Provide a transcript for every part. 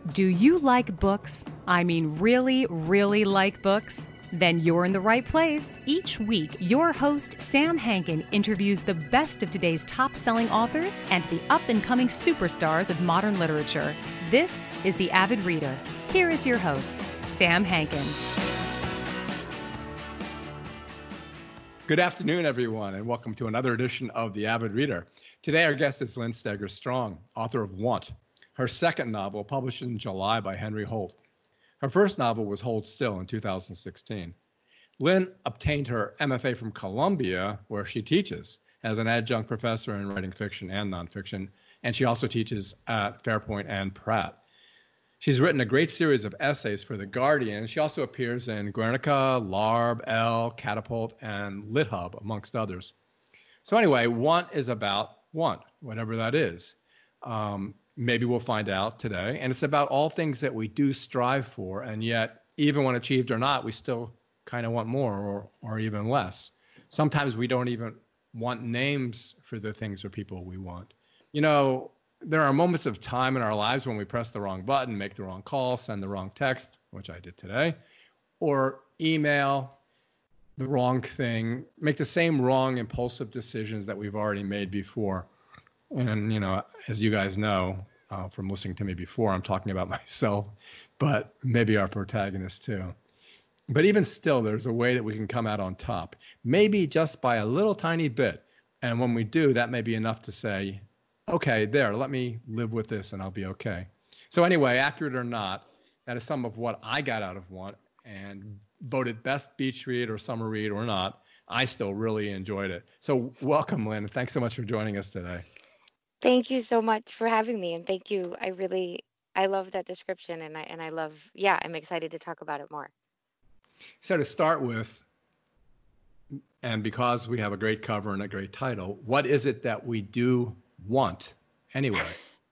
Do you like books? I mean, really, really like books? Then you're in the right place. Each week, your host, Sam Hankin, interviews the best of today's top selling authors and the up and coming superstars of modern literature. This is The Avid Reader. Here is your host, Sam Hankin. Good afternoon, everyone, and welcome to another edition of The Avid Reader. Today, our guest is Lynn Steger-Strong, author of Want, her second novel published in July by Henry Holt. Her first novel was Hold Still in 2016. Lynn obtained her MFA from Columbia, where she teaches as an adjunct professor in writing fiction and nonfiction, and she also teaches at Fairpoint and Pratt. She's written a great series of essays for The Guardian. She also appears in Guernica, LARB, Elle, Catapult, and LitHub, amongst others. So anyway, Want is about want, whatever that is. Maybe we'll find out today. And it's about all things that we do strive for, and yet, even when achieved or not, we still kind of want more or even less. Sometimes we don't even want names for the things or people we want. You know, there are moments of time in our lives when we press the wrong button, make the wrong call, send the wrong text, which I did today, or email the wrong thing, make the same wrong impulsive decisions that we've already made before. And, you know, as you guys know from listening to me before, I'm talking about myself, but maybe our protagonist too. But even still, there's a way that we can come out on top, maybe just by a little tiny bit. And when we do, that may be enough to say, okay, let me live with this and I'll be okay. So anyway, accurate or not, that is some of what I got out of Want, and voted best beach read or summer read or not, I still really enjoyed it. So welcome, Lynn. Thanks so much for joining us today. Thank you so much for having me, and thank you. I love that description, and I love, I'm excited to talk about it more. So to start with, and because we have a great cover and a great title, what is it that we do want anyway?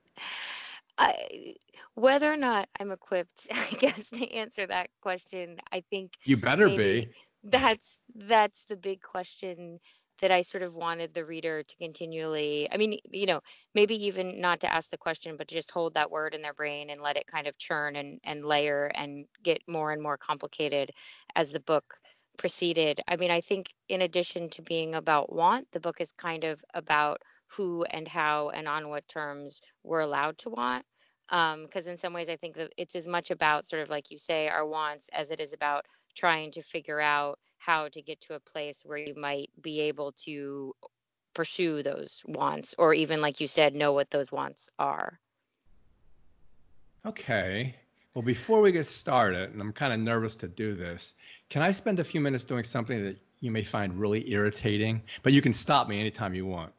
Whether or not I'm equipped, I guess, to answer that question, I think You better maybe be. that's the big question that I sort of wanted the reader to continually, I mean, maybe even not to ask the question, but to just hold that word in their brain and let it kind of churn and layer and get more and more complicated as the book proceeded. I mean, I think in addition to being about want, the book is kind of about who and how and on what terms we're allowed to want. Because in some ways, I think that it's as much about sort of like you say, our wants, as it is about trying to figure out how to get to a place where you might be able to pursue those wants, or even, like you said, know what those wants are. Okay. Well, before we get started, and I'm kind of nervous to do this, can I spend a few minutes doing something that you may find really irritating? But you can stop me anytime you want.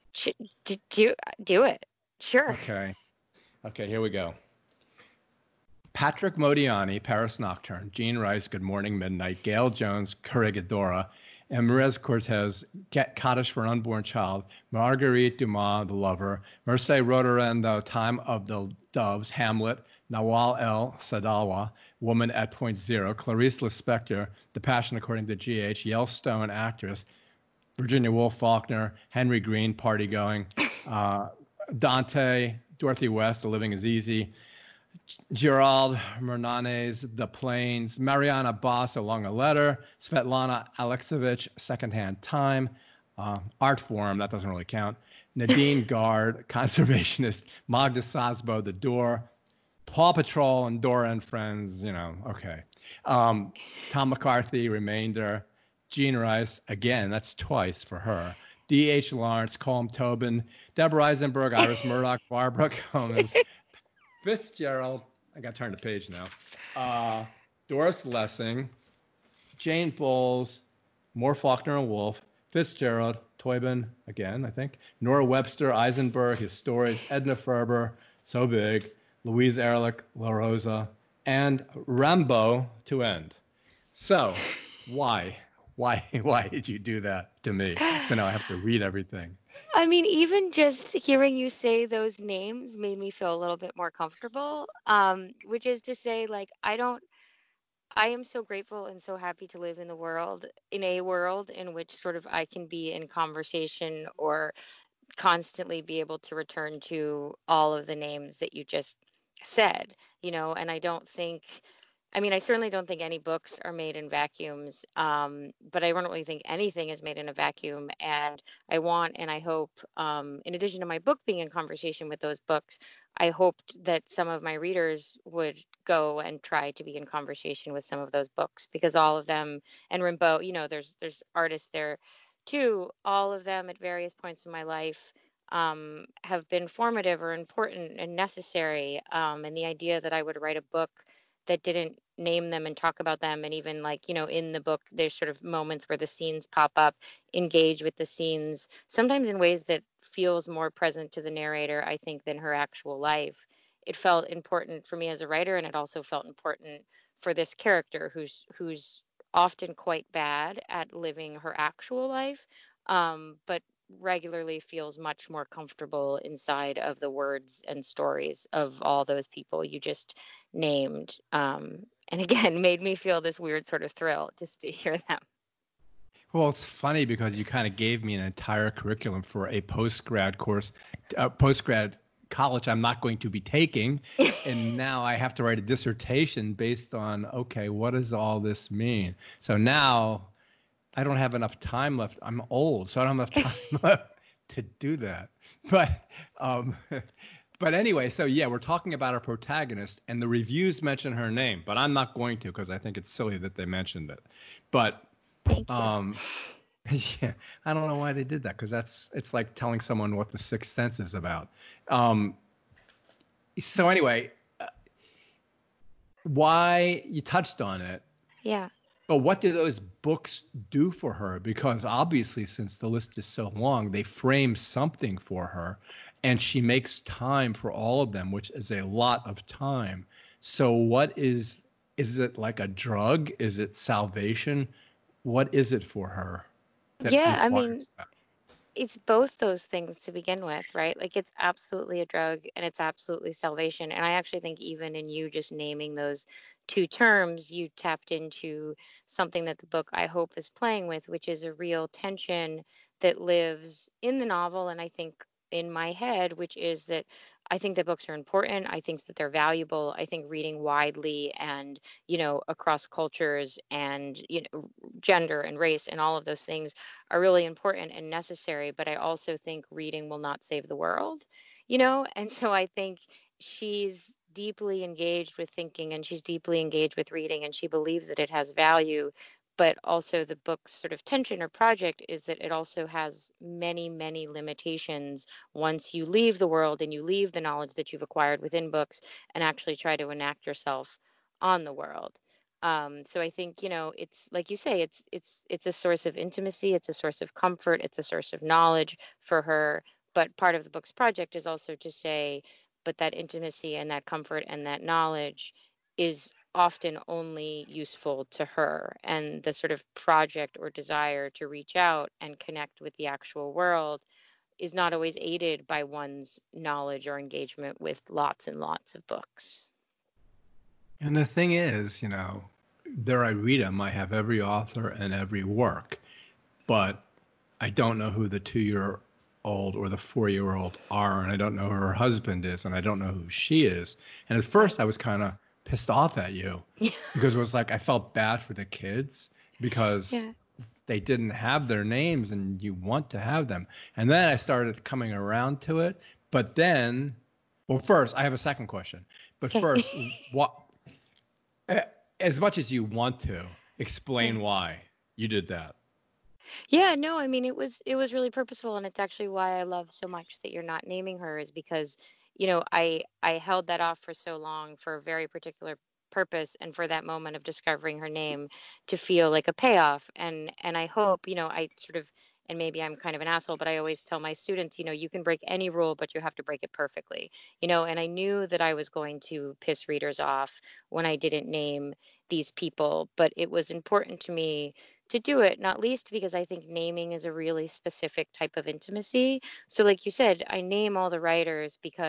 Do it. Sure. Okay, here we go. Patrick Modiani, Paris Nocturne, Jean Rice, Good Morning Midnight, Gail Jones, Corregidora, and Merez Cortez, Cottage for an Unborn Child, Marguerite Dumas, The Lover, Mercé Rodorendo, Time of the Doves, Hamlet, Nawal El Sadawa, Woman at Point Zero, Clarice Lispector, The Passion According to G.H., Yellowstone Actress, Virginia Woolf Faulkner, Henry Green, Party Going, Dante, Dorothy West, The Living is Easy, Gerald Mernanes, The Plains, Mariana Boss, A Long a Letter, Svetlana Alexievich, Secondhand Time, Art Forum, that doesn't really count, Nadine Gard, Conservationist, Magda Sazbo, The Door, Paw Patrol, and Dora and Friends, okay. Tom McCarthy, Remainder, Jean Rice, again, that's twice for her. D.H. Lawrence, Colm Tobin, Deborah Eisenberg, Iris Murdoch, Barbara Gomez, Fitzgerald, I got to turn the page now, Doris Lessing, Jane Bowles, more Faulkner and Wolf, Fitzgerald, Toybin, again, I think, Nora Webster, Eisenberg, his stories, Edna Ferber, So Big, Louise Ehrlich, La Rosa, and Rambo to end. So, why? Why did you do that to me? So now I have to read everything. I mean, even just hearing you say those names made me feel a little bit more comfortable, which is to say, like, I am so grateful and so happy to live in a world in which sort of I can be in conversation or constantly be able to return to all of the names that you just said. and I don't think, I mean, I certainly don't think any books are made in vacuums, but I don't really think anything is made in a vacuum. And I want and I hope, in addition to my book being in conversation with those books, I hoped that some of my readers would go and try to be in conversation with some of those books, because all of them, and Rimbaud, there's artists there too, all of them at various points in my life have been formative or important and necessary. And the idea that I would write a book that didn't name them and talk about them, and even like, in the book, there's sort of moments where the scenes pop up, engage with the scenes, sometimes in ways that feels more present to the narrator, I think, than her actual life. It felt important for me as a writer, and it also felt important for this character who's often quite bad at living her actual life, but regularly feels much more comfortable inside of the words and stories of all those people you just named. And again, made me feel this weird sort of thrill just to hear them. Well, it's funny because you kind of gave me an entire curriculum for a post-grad course, post-grad college I'm not going to be taking. And now I have to write a dissertation based on, okay, what does all this mean? So now I don't have enough time left. I'm old, so I don't have enough time left to do that. But um, but anyway, so yeah, we're talking about our protagonist, and the reviews mention her name, but I'm not going to because I think it's silly that they mentioned it. But Thank you. yeah, I don't know why they did that, because it's like telling someone what the sixth sense is about. So anyway, why you touched on it. Yeah. But what do those books do for her? Because obviously, since the list is so long, they frame something for her, and she makes time for all of them, which is a lot of time. So what is it like a drug? Is it salvation? What is it for her that Yeah, I mean, requires that? it's both those things to begin with, right? Like, it's absolutely a drug and it's absolutely salvation. And I actually think even in you just naming those two terms, you tapped into something that the book, I hope, is playing with, which is a real tension that lives in the novel, and I think in my head, which is that I think that books are important. I think that they're valuable. I think reading widely and, across cultures and, gender and race and all of those things are really important and necessary, but I also think reading will not save the world, And so I think she's deeply engaged with thinking, and she's deeply engaged with reading, and she believes that it has value. But also, the book's sort of tension or project is that it also has many, many limitations once you leave the world and you leave the knowledge that you've acquired within books and actually try to enact yourself on the world. So I think, it's like you say, it's a source of intimacy, it's a source of comfort, it's a source of knowledge for her. But part of the book's project is also to say, but that intimacy and that comfort and that knowledge is often only useful to her. And the sort of project or desire to reach out and connect with the actual world is not always aided by one's knowledge or engagement with lots and lots of books. And the thing is, there I read them, I have every author and every work, but I don't know who the 2-year-old or the 4-year-old are, and I don't know who her husband is, and I don't know who she is. And at first I was kind of pissed off at you because it was like I felt bad for the kids because Yeah. they didn't have their names and you want to have them. And then I started coming around to it. But then, well, first, I have a second question. But Okay. first, what, as much as you want to, explain Yeah. why you did that. Yeah, no, I mean, it was really purposeful, and it's actually why I love so much that you're not naming her, is because, I held that off for so long for a very particular purpose, and for that moment of discovering her name to feel like a payoff. And I hope, I sort of, and maybe I'm kind of an asshole, but I always tell my students, you can break any rule, but you have to break it perfectly. And I knew that I was going to piss readers off when I didn't name these people, but it was important to me to do it, not least because I think naming is a really specific type of intimacy. So, like you said, I name all the writers because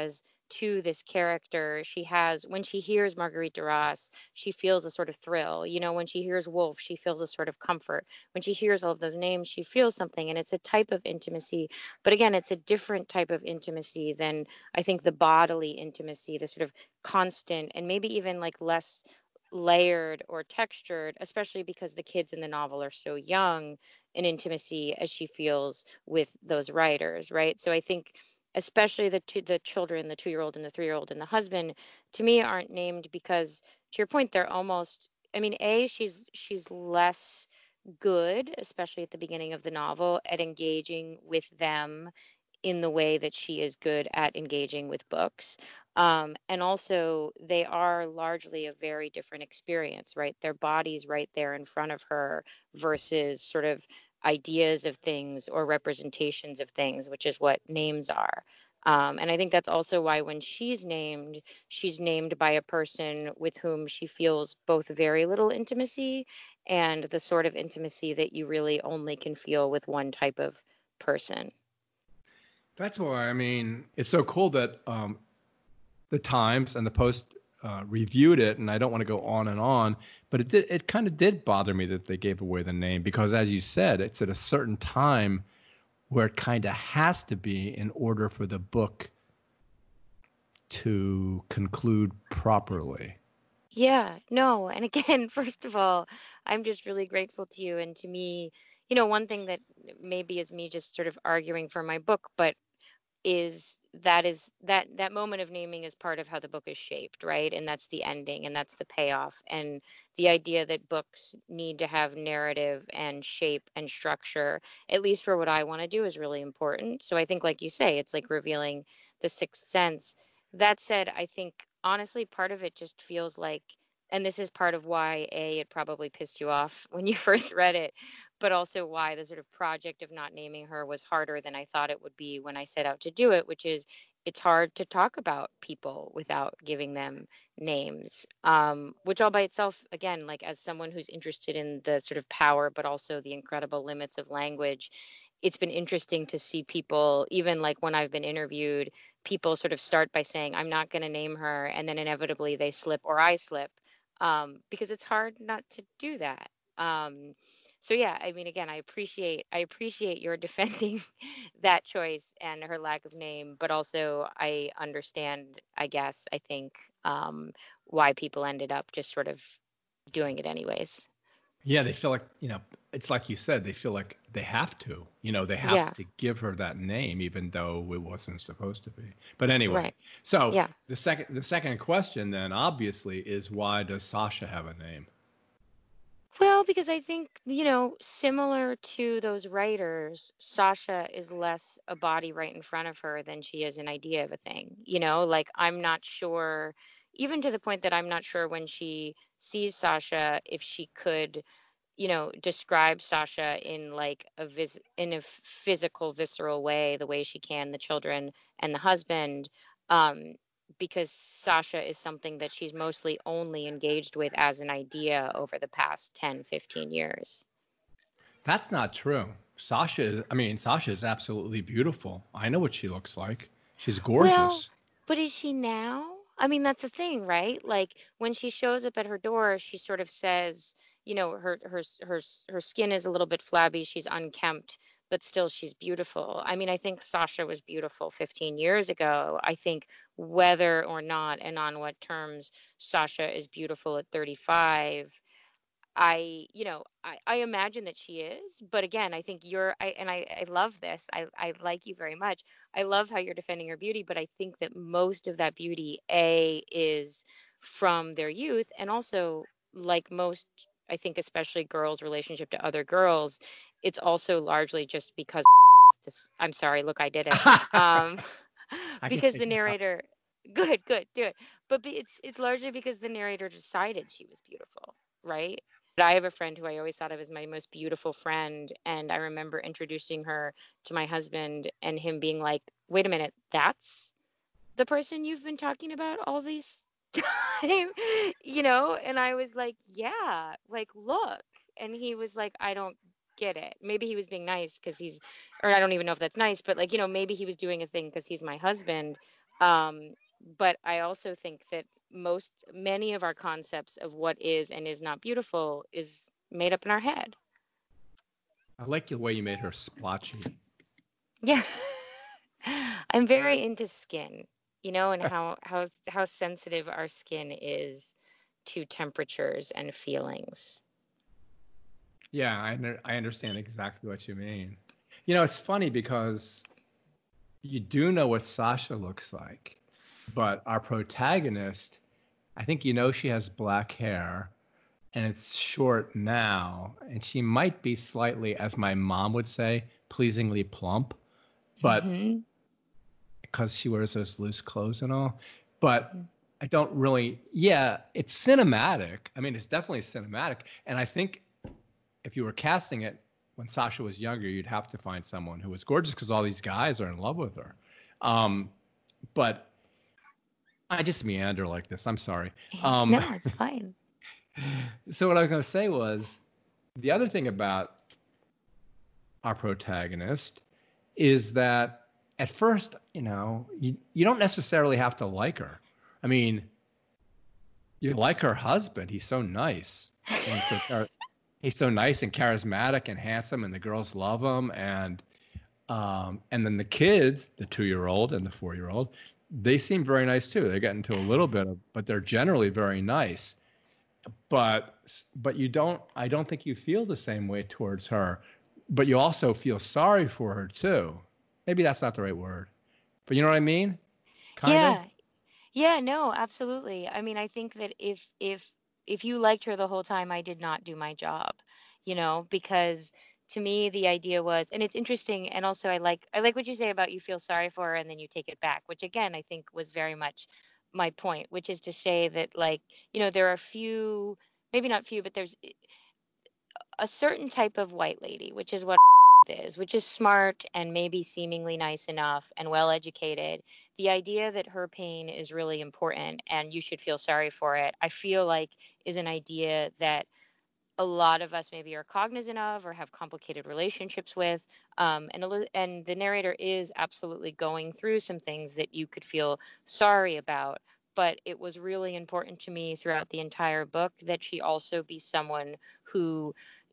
to this character. She has, when she hears Marguerite Duras, she feels a sort of thrill. When she hears Wolf, she feels a sort of comfort. When she hears all of those names, she feels something. And it's a type of intimacy. But again, it's a different type of intimacy than I think the bodily intimacy, the sort of constant and maybe even like less layered or textured, especially because the kids in the novel are so young, an intimacy as she feels with those writers, right? So I think especially the children, the 2-year-old and the 3-year-old and the husband, to me aren't named because, to your point, they're almost, I mean, she's less good, especially at the beginning of the novel, at engaging with them in the way that she is good at engaging with books. And also, they are largely a very different experience, right? Their body's right there in front of her versus sort of ideas of things or representations of things, which is what names are. And I think that's also why when she's named by a person with whom she feels both very little intimacy and the sort of intimacy that you really only can feel with one type of person. That's why, I mean, it's so cool that the Times and the Post reviewed it, and I don't want to go on and on, but it kind of did bother me that they gave away the name because, as you said, it's at a certain time where it kind of has to be in order for the book to conclude properly. Yeah, no. And again, first of all, I'm just really grateful to you. And to me, one thing that maybe is me just sort of arguing for my book, but is that moment of naming is part of how the book is shaped, right? And that's the ending and that's the payoff. And the idea that books need to have narrative and shape and structure, at least for what I want to do, is really important. So I think, like you say, it's like revealing the sixth sense. That said, I think honestly, part of it just feels like, and this is part of why it probably pissed you off when you first read it, but also why the sort of project of not naming her was harder than I thought it would be when I set out to do it, which is it's hard to talk about people without giving them names, which all by itself, again, like as someone who's interested in the sort of power, but also the incredible limits of language, it's been interesting to see people, even like when I've been interviewed, people sort of start by saying, I'm not going to name her. And then inevitably they slip or I slip, because it's hard not to do that. So yeah, I mean, again, I appreciate your defending that choice and her lack of name, but also I understand, I think, why people ended up just sort of doing it anyways. Yeah, they feel like, it's like you said, they feel like they have to, they have Yeah, to give her that name, even though it wasn't supposed to be. But anyway, right. so Yeah. the second question then obviously is, why does Sasha have a name? Well, because I think, similar to those writers, Sasha is less a body right in front of her than she is an idea of a thing. Like I'm not sure, even to the point that I'm not sure when she sees Sasha, if she could, describe Sasha in like in a physical, visceral way, the way she can the children and the husband. Um, because Sasha is something that she's mostly only engaged with as an idea over the past 10, 15 years. That's not true. Sasha is absolutely beautiful. I know what she looks like. She's Well, gorgeous. but is she now? I mean, that's the thing, right? Like when she shows up at her door, she sort of says, her skin is a little bit flabby, she's unkempt, but still she's beautiful. I mean, I think Sasha was beautiful 15 years ago. I think whether or not and on what terms Sasha is beautiful at 35, I imagine that she is, but again, I think I love this. I like you very much. I love how you're defending her beauty, but I think that most of that beauty, is from their youth, and also like most, I think, especially girls' relationship to other girls, it's also largely just because. I'm sorry. Look, I did it. Um, I can because take the it out. narrator. Good, good, do it. But it's largely because the narrator decided she was beautiful, right? But I have a friend who I always thought of as my most beautiful friend. And I remember introducing her to my husband and him being like, wait a minute, that's the person you've been talking about all these time, And I was like, yeah, like, look. And he was like, I don't get it. Maybe he was being nice because or I don't even know if that's nice, but like, maybe he was doing a thing because he's my husband. Um, But I also think that many of our concepts of what is and is not beautiful is made up in our head. I like the way you made her splotchy. Yeah. I'm very into skin, and how sensitive our skin is to temperatures and feelings. Yeah, I understand exactly what you mean. It's funny because you do know what Sasha looks like, but our protagonist, I think she has black hair and it's short now, and she might be slightly, as my mom would say, pleasingly plump, but Hmm. because she wears those loose clothes and all. But I don't really, yeah, it's cinematic. I mean, it's definitely cinematic. And I think if you were casting it when Sasha was younger, you'd have to find someone who was gorgeous because all these guys are in love with her. But I just meander like this. I'm sorry. No, it's fine. So what I was going to say was the other thing about our protagonist is that at first, you don't necessarily have to like her. I mean, you like her husband. He's so nice. And he's so nice and charismatic and handsome, and the girls love him. And then the kids, the 2-year-old and the 4-year-old, they seem very nice too. They get into a little bit of, but they're generally very nice. But I don't think you feel the same way towards her, but you also feel sorry for her too. Maybe that's not the right word, but you know what I mean? Kind of. Yeah. Yeah, no, absolutely. I mean, I think that if you liked her the whole time, I did not do my job, because to me the idea was, and it's interesting, and also I like what you say about you feel sorry for her and then you take it back, which again I think was very much my point, which is to say that, like, there are few, maybe not few, but there's a certain type of white lady, which is what is, which is smart and maybe seemingly nice enough and well educated. The idea that her pain is really important and you should feel sorry for it, I feel like, is an idea that a lot of us maybe are cognizant of or have complicated relationships with. And the narrator is absolutely going through some things that you could feel sorry about. But it was really important to me throughout the entire book that she also be someone who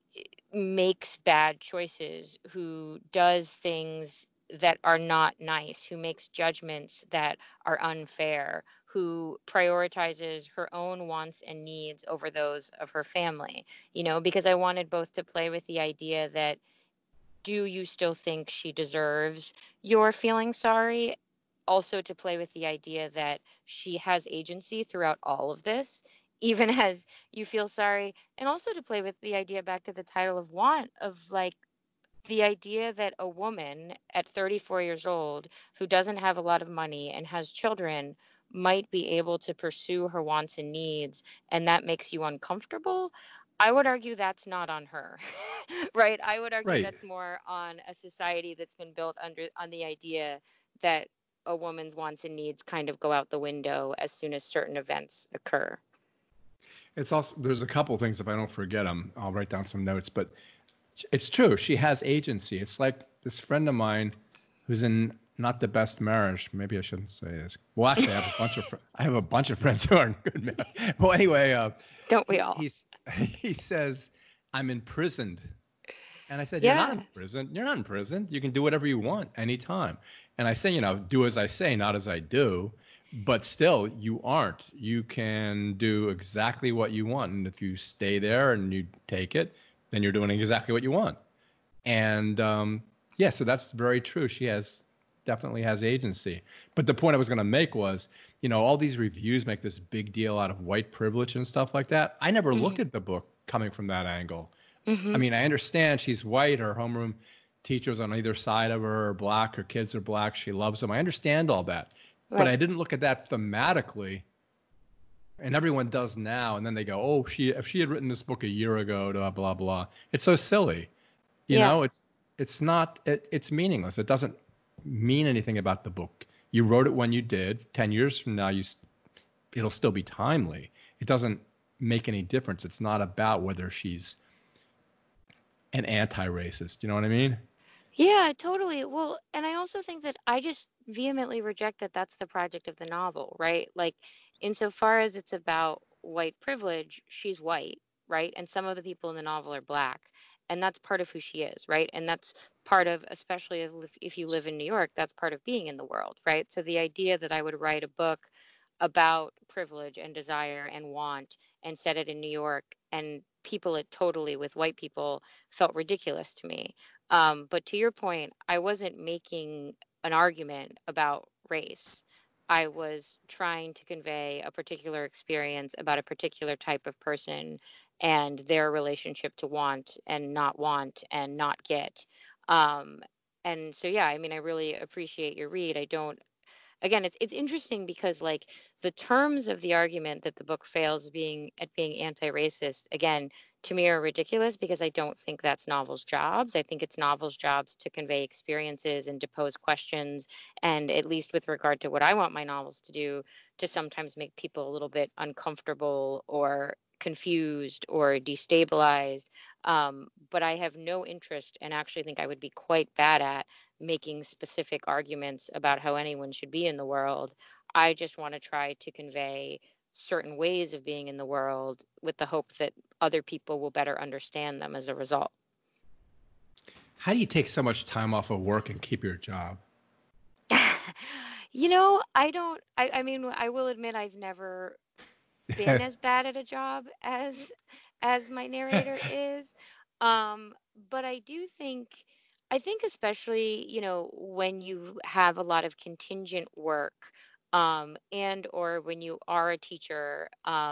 makes bad choices, who does things that are not nice, who makes judgments that are unfair, who prioritizes her own wants and needs over those of her family, because I wanted both to play with the idea that, do you still think she deserves your feeling sorry? Also to play with the idea that she has agency throughout all of this, even as you feel sorry, and also to play with the idea, back to the title of Want, of like the idea that a woman at 34 years old who doesn't have a lot of money and has children might be able to pursue her wants and needs, and that makes you uncomfortable. I would argue that's not on her. Right? I would argue Right. that's more on a society that's been built on the idea that a woman's wants and needs kind of go out the window as soon as certain events occur. It's also, there's a couple things, if I don't forget them, I'll write down some notes, but it's true. She has agency. It's like this friend of mine who's in not the best marriage. Maybe I shouldn't say this. Well, actually, I have a bunch of friends who aren't good marriage. Well, anyway, Don't we all? he says, I'm imprisoned. And I said, You're not Yeah. in prison. You're not in prison. You can do whatever you want anytime. And I say, do as I say, not as I do. But still, you aren't. You can do exactly what you want. And if you stay there and you take it, then you're doing exactly what you want. And yeah, so that's very true. She definitely has agency. But the point I was going to make was, all these reviews make this big deal out of white privilege and stuff like that. I never looked at the book coming from that angle. I Mm-hmm. mean, I understand she's white, her homeroom teachers on either side of her are black, her kids are black, she loves them. I understand all that. But I Right. didn't look at that thematically. And everyone does now. And then they go, oh, if she had written this book a year ago, blah, blah, blah. It's so silly. Yeah. It's not, it's meaningless. It doesn't mean anything about the book. You wrote it when you did. 10 years from now, it'll still be timely. It doesn't make any difference. It's not about whether she's an anti-racist. You know what I mean? Yeah, totally. Well, and I also think that vehemently reject that that's the project of the novel, right? Like, insofar as it's about white privilege, she's white, right? And some of the people in the novel are black. And that's part of who she is, right? And that's part of, especially if you live in New York, that's part of being in the world, right? So the idea that I would write a book about privilege and desire and want and set it in New York and people it totally with white people felt ridiculous to me. But to your point, I wasn't making an argument about race. I was trying to convey a particular experience about a particular type of person and their relationship to want and not get. Um, and so, yeah, I mean, I really appreciate your read. I don't again, it's interesting because like the terms of the argument that the book fails being anti-racist, again, to me are ridiculous because I don't think that's novels' jobs. I think it's novels' jobs to convey experiences and to pose questions, and at least with regard to what I want my novels to do, to sometimes make people a little bit uncomfortable or confused or destabilized. But I have no interest and actually think I would be quite bad at making specific arguments about how anyone should be in the world. I just want to try to convey certain ways of being in the world with the hope that other people will better understand them as a result. How do you take so much time off of work and keep your job? I don't, I mean, I will admit I've never been as bad at a job as my narrator is. Um, but I think especially, when you have a lot of contingent work, and or when you are a teacher,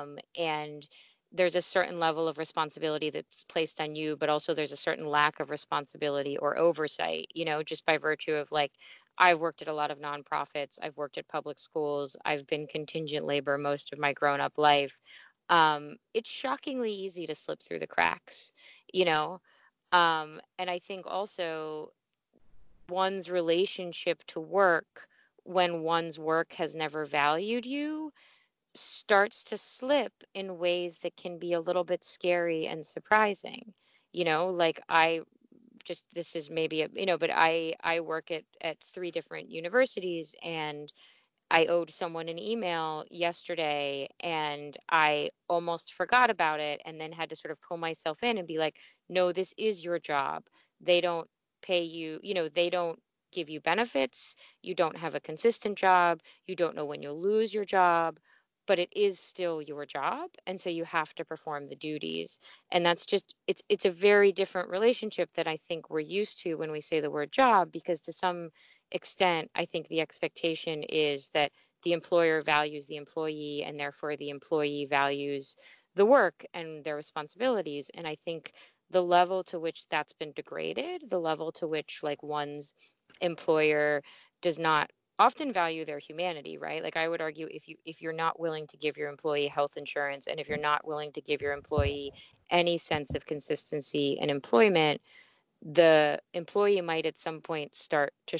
and there's a certain level of responsibility that's placed on you, but also there's a certain lack of responsibility or oversight, just by virtue of like, I've worked at a lot of nonprofits, I've worked at public schools, I've been contingent labor most of my grown up life. It's shockingly easy to slip through the cracks, you know? And I think also one's relationship to work when one's work has never valued you starts to slip in ways that can be a little bit scary and surprising. Like I just this is maybe but I work at three different universities, and I owed someone an email yesterday and I almost forgot about it and then had to sort of pull myself in and be like, no, this is your job. They don't pay you, they don't give you benefits. You don't have a consistent job. You don't know when you'll lose your job, but it is still your job. And so you have to perform the duties. And that's just, it's a very different relationship that I think we're used to when we say the word job, because to some extent, I think the expectation is that the employer values the employee and therefore the employee values the work and their responsibilities. And I think the level to which that's been degraded, the level to which like one's employer does not often value their humanity, right? Like I would argue if you're not willing to give your employee health insurance, and if you're not willing to give your employee any sense of consistency in employment, the employee might at some point start to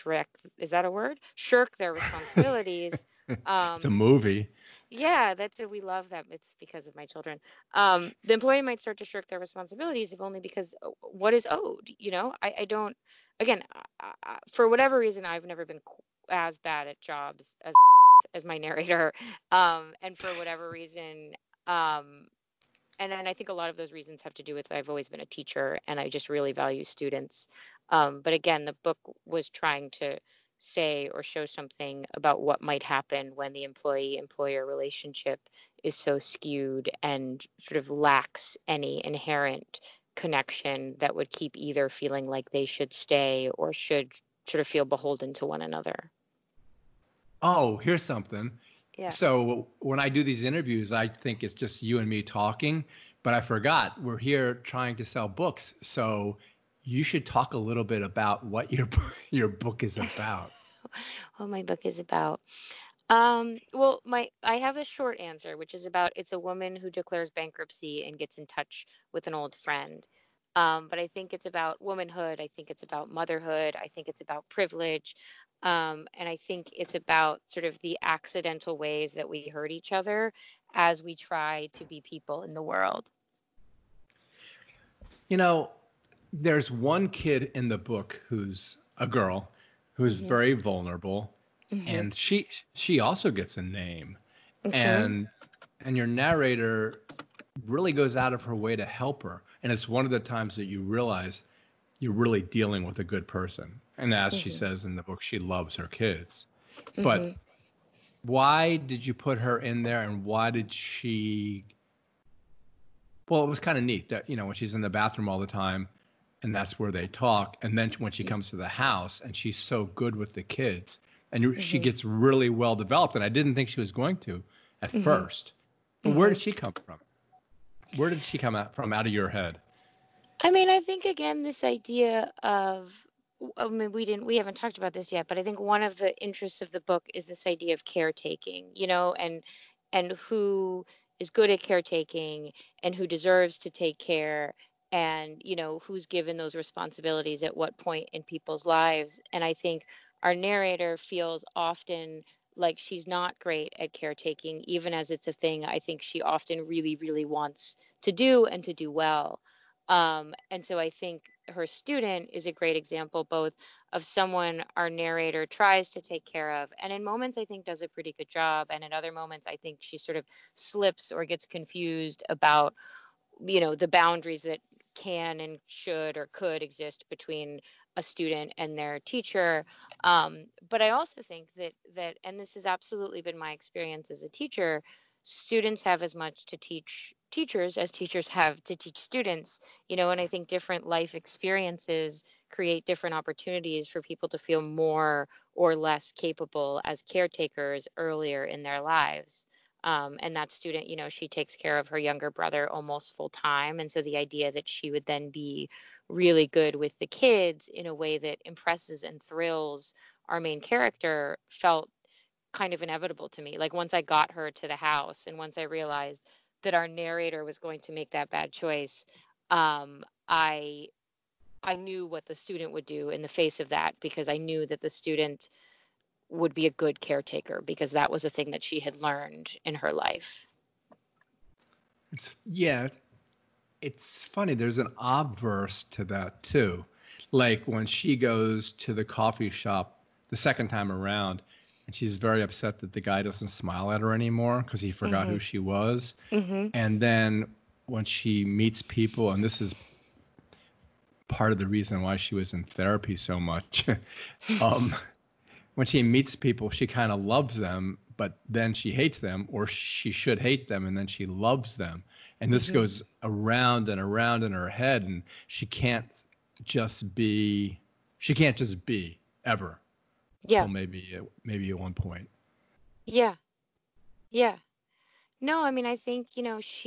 is that a word? Shirk their responsibilities. It's a Um, movie. yeah, we love that. It's because of my children. The employee might start to shirk their responsibilities if only because what is owed, I don't, again, for whatever reason, I've never been as bad at jobs as my narrator. And for whatever reason, um, and then I think a lot of those reasons have to do with I've always been a teacher and I just really value students. But again, the book was trying to say or show something about what might happen when the employee employer relationship is so skewed and sort of lacks any inherent connection that would keep either feeling like they should stay or should sort of feel beholden to one another. Oh, here's something. Yeah. So when I do these interviews, I think it's just you and me talking, but I forgot we're here trying to sell books. So you should talk a little bit about what your your book is about. What my book is about. Well, I have a short answer, which is about it's a woman who declares bankruptcy and gets in touch with an old friend. But I think it's about womanhood. I think it's about motherhood. I think it's about privilege. And I think it's about sort of the accidental ways that we hurt each other as we try to be people in the world. You know, there's one kid in the book who's a girl who's Mhm. very vulnerable, Mhm. and she also gets a name, Mhm. and your narrator really goes out of her way to help her, and it's one of the times that you realize you're really dealing with a good person. And as she Mhm. says in the book, she loves her kids. But Mhm. why did you put her in there, and why did she? Well, it was kind of neat that, when she's in the bathroom all the time, and that's where they talk, and then when she comes to the house and she's so good with the kids, and she Mhm. gets really well developed, and I didn't think she was going to at Mhm. first. But where did Mhm. she come from? Where did she come out of your head? I mean, I think again, this idea of, I mean, we haven't talked about this yet, but I think one of the interests of the book is this idea of caretaking, and who is good at caretaking and who deserves to take care, and who's given those responsibilities at what point in people's lives. And I think our narrator feels often like she's not great at caretaking, even as it's a thing I think she often really, really wants to do and to do well. And so I think her student is a great example both of someone our narrator tries to take care of, and in moments I think does a pretty good job, and in other moments I think she sort of slips or gets confused about the boundaries that can and should or could exist between a student and their teacher. But I also think that, and this has absolutely been my experience as a teacher, students have as much to teach teachers as teachers have to teach students. And I think different life experiences create different opportunities for people to feel more or less capable as caretakers earlier in their lives. And that student, she takes care of her younger brother almost full time. And so the idea that she would then be really good with the kids in a way that impresses and thrills our main character felt kind of inevitable to me. Like once I got her to the house and once I realized that our narrator was going to make that bad choice, I knew what the student would do in the face of that, because I knew that the student would be a good caretaker because that was a thing that she had learned in her life. Yeah, it's funny. There's an obverse to that too. Like when she goes to the coffee shop the second time around, and she's very upset that the guy doesn't smile at her anymore because he forgot who Mhm. she was. Mhm. And then when she meets people, and this is part of the reason why she was in therapy so much, um, when she meets people, she kind of loves them, but then she hates them, or she should hate them, and then she loves them. And this Mhm. goes around and around in her head, and just be, she can't just be ever till Yeah. maybe at one point. Yeah. Yeah. No, I mean, I think,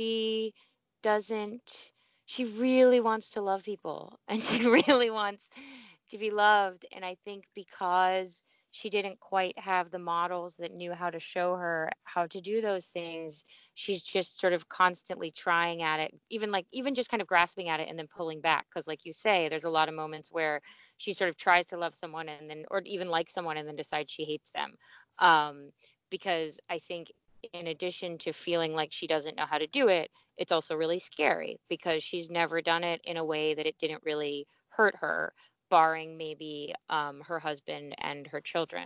doesn't, she really wants to love people and she really wants to be loved. And I think because she didn't quite have the models that knew how to show her how to do those things, she's just sort of constantly trying at it, even just kind of grasping at it and then pulling back. Because, like you say, there's a lot of moments where she sort of tries to love someone and then, or even like someone and then decides she hates them. Um, because I think in addition to feeling like she doesn't know how to do it, it's also really scary because she's never done it in a way that it didn't really hurt her, barring maybe her husband and her children.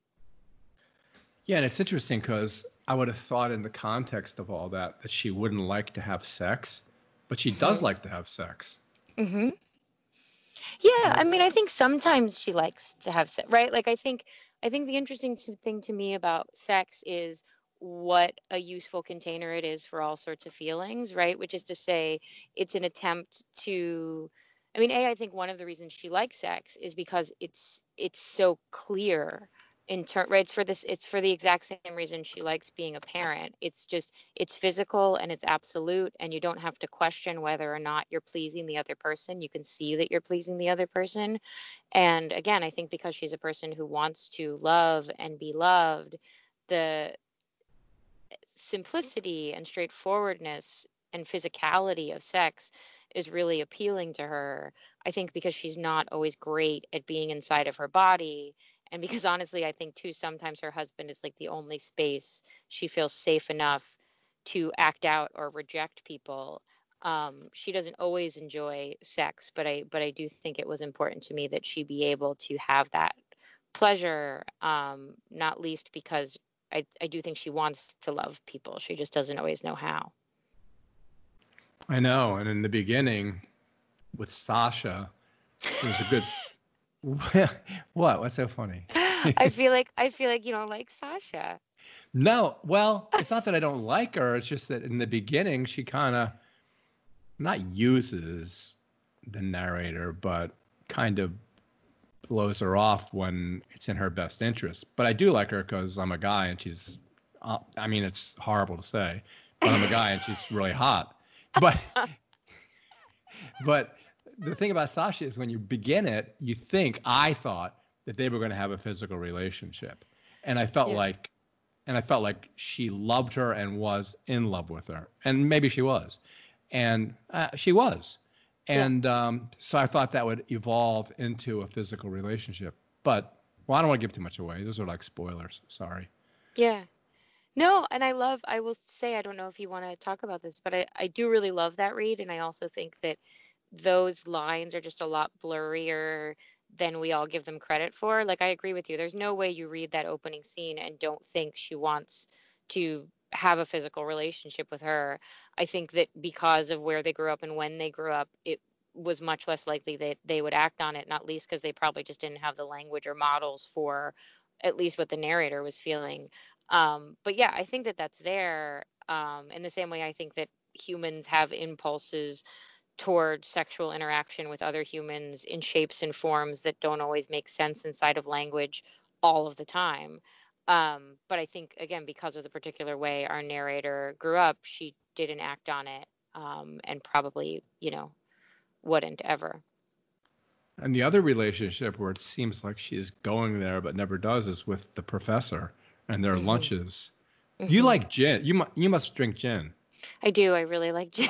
Yeah, and it's interesting because I would have thought in the context of all that she wouldn't like to have sex, but she does Hmm. like to have sex. Hmm. Yeah, And I mean, I it's think sometimes she likes to have sex, right? Like, I think the interesting thing to me about sex is what a useful container it is for all sorts of feelings, right? Which is to say, it's an attempt to. I mean, I think one of the reasons she likes sex is because it's so clear in turn, right? It's for the exact same reason she likes being a parent. It's physical and it's absolute, and you don't have to question whether or not you're pleasing the other person. You can see that you're pleasing the other person. And again, I think because she's a person who wants to love and be loved, the simplicity and straightforwardness and physicality of sex is really appealing to her. I think because she's not always great at being inside of her body. And because honestly, I think too, sometimes her husband is like the only space she feels safe enough to act out or reject people. She doesn't always enjoy sex, but I do think it was important to me that she be able to have that pleasure, not least because I do think she wants to love people. She just doesn't always know how. I know. And in the beginning with Sasha, it was a good. What? What's so funny? I feel like you don't like Sasha. No, well, it's not that I don't like her. It's just that in the beginning, she kind of not uses the narrator, but kind of blows her off when it's in her best interest. But I do like her because I'm a guy and she's, I mean, it's horrible to say, but I'm a guy and she's really hot. But, but the thing about Sasha is when you begin it, I thought that they were going to have a physical relationship. And I felt like, she loved her and was in love with her. And maybe she was. And she was. And so I thought that would evolve into a physical relationship. But, well, I don't want to give too much away. Those are like spoilers. Sorry. Yeah. No, and I will say, I don't know if you want to talk about this, but I do really love that read. And I also think that those lines are just a lot blurrier than we all give them credit for. Like, I agree with you. There's no way you read that opening scene and don't think she wants to have a physical relationship with her. I think that because of where they grew up and when they grew up, it was much less likely that they would act on it, not least because they probably just didn't have the language or models for at least what the narrator was feeling. But yeah, I think that that's there. In the same way, I think that humans have impulses toward sexual interaction with other humans in shapes and forms that don't always make sense inside of language all of the time. But I think, again, because of the particular way our narrator grew up, she didn't act on it, and probably, wouldn't ever. And the other relationship where it seems like she's going there but never does is with the professor and their hmm lunches. You hmm like gin. You must drink gin. I do. I really like gin.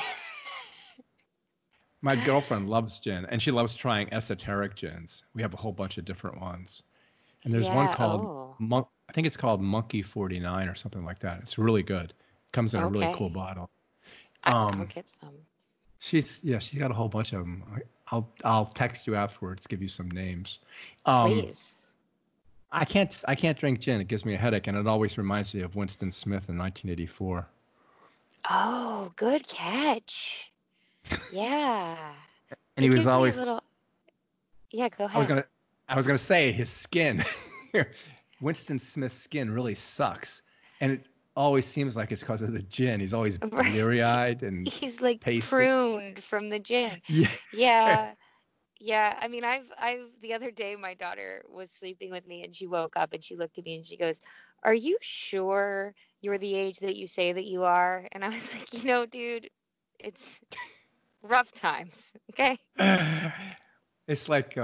My girlfriend loves gin, and she loves trying esoteric gins. We have a whole bunch of different ones. And there's one Yeah. called Oh, I think it's called Monkey 49 or something like that. It's really good. It comes in a really cool okay. bottle. I'll Um, get some. she's got a whole bunch of them. I'll text you afterwards, give you some names. Please. I can't drink gin. It gives me a headache, and it always reminds me of Winston Smith in 1984. Oh, good catch. Yeah. And he It was gives me a always little. Yeah, go I was ahead. gonna I was gonna say his skin. Winston Smith's skin really sucks, and it always seems like it's because of the gin. He's always Right. bleary-eyed and He's like pasty. pruned from the gin. Yeah. Yeah. Yeah. I mean, the other day, my daughter was sleeping with me and she woke up and she looked at me and she goes, "Are you sure you're the age that you say that you are?" And I was like, dude, it's rough times. Okay. It's like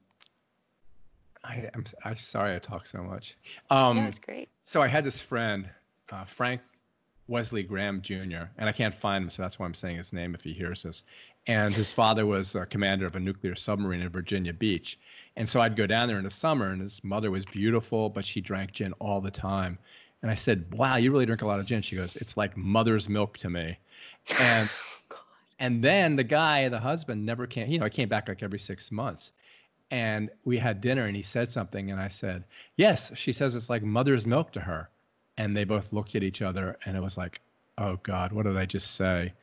I'm sorry I talk so much. No, it's great. So I had this friend, Frank Wesley Graham Jr., and I can't find him, so that's why I'm saying his name if he hears this. And his father was a commander of a nuclear submarine in Virginia Beach. And so I'd go down there in the summer, and his mother was beautiful, but she drank gin all the time. And I said, "Wow, you really drink a lot of gin." She goes, "It's like mother's milk to me." And and then the husband, never came. He came back like every 6 months. And we had dinner, and he said something, and I said, "Yes." She says it's like mother's milk to her. And they both looked at each other, and it was like, "Oh God, what did I just say?"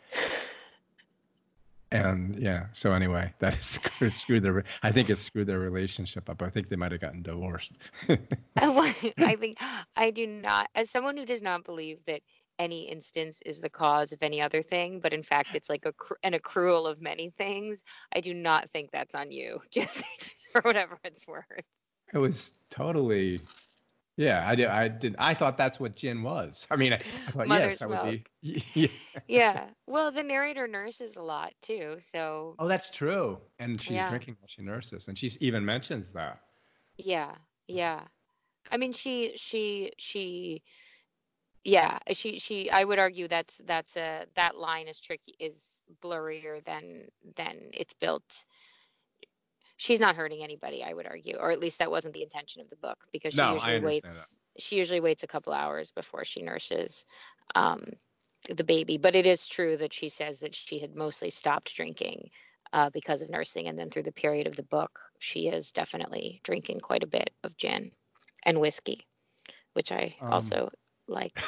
And yeah, so anyway, that is screwed their. I think it screwed their relationship up. I think they might have gotten divorced. I think I do not, as someone who does not believe that any instance is the cause of any other thing, but in fact it's like an accrual of many things. I do not think that's on you, just for whatever it's worth. It was totally. Yeah, I thought that's what gin was. I mean, I thought, yes, Mother's that would milk. be. Yeah. Yeah. Well, the narrator nurses a lot too, so Oh, that's true. And she's yeah. drinking while she nurses, and she's even mentions that. Yeah. Yeah. I mean, yeah, I would argue that line is tricky, is blurrier than it's built. She's not hurting anybody, I would argue, or at least that wasn't the intention of the book, because No, I understand that. she usually waits a couple hours before she nurses um, the baby. But it is true that she says that she had mostly stopped drinking because of nursing. And then through the period of the book, she is definitely drinking quite a bit of gin and whiskey, which I Um, also like.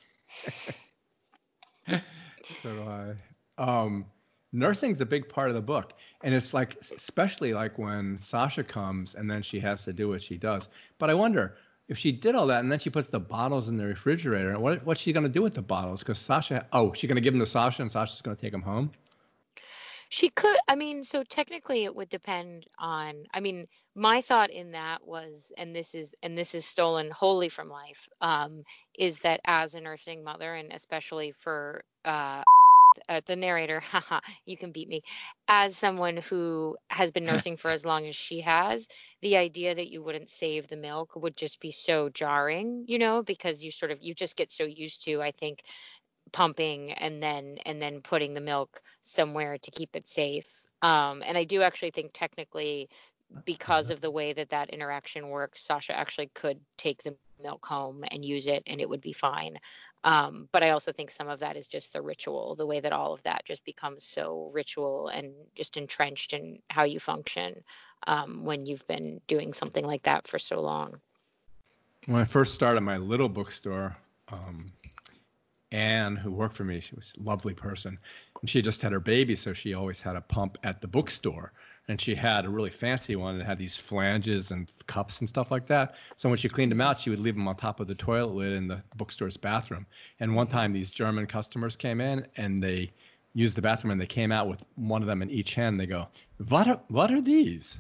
so do I. Nursing's a big part of the book, and it's like, especially like when Sasha comes and then she has to do what she does. But I wonder if she did all that and then she puts the bottles in the refrigerator, and what's she going to do with the bottles? Because Sasha, oh, she's going to give them to Sasha, and Sasha's going to take them home. She could, I mean, so technically it would depend on, I mean, my thought in that was, and this is stolen wholly from life, is that as a nursing mother, and especially for the narrator, haha, you can beat me, as someone who has been nursing for as long as she has, the idea that you wouldn't save the milk would just be so jarring, because you just get so used to, I think, pumping and then putting the milk somewhere to keep it safe. And I do actually think technically, because of the way that that interaction works, Sasha actually could take the milk home and use it, and it would be fine. But I also think some of that is just the ritual, the way that all of that just becomes so ritual and just entrenched in how you function when you've been doing something like that for so long. When I first started my little bookstore, um, Anne, who worked for me, she was a lovely person, and she just had her baby, so she always had a pump at the bookstore. And she had a really fancy one that had these flanges and cups and stuff like that. So when she cleaned them Hmm. out, she would leave them on top of the toilet lid in the bookstore's bathroom. And one Hmm. time, these German customers came in and they used the bathroom, and they came out with one of them in each hand. They go, what are these?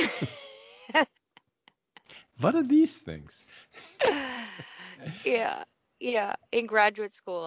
What are these things? Yeah. Yeah. In graduate school,